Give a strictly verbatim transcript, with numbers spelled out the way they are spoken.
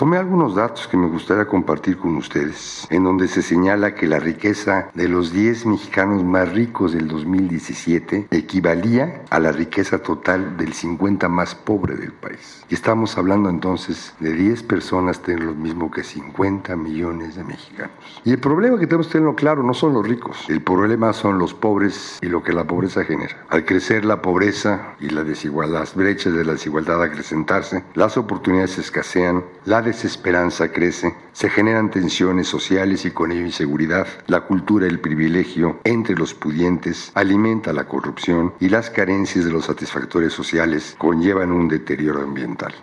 Tomé algunos datos que me gustaría compartir con ustedes, en donde se señala que la riqueza de los diez mexicanos más ricos del dos mil diecisiete equivalía a la riqueza total del cincuenta más pobre del país. Y estamos hablando entonces de diez personas tienen lo mismo que cincuenta millones de mexicanos. Y el problema que tenemos que tenerlo claro no son los ricos, el problema son los pobres y lo que la pobreza genera. Al crecer la pobreza y la desigualdad, las brechas de la desigualdad acrecentarse, las oportunidades escasean, la desesperanza crece, se generan tensiones sociales y con ello inseguridad, la cultura del privilegio entre los pudientes alimenta la corrupción y las carencias de los satisfactores sociales conllevan un deterioro ambiental.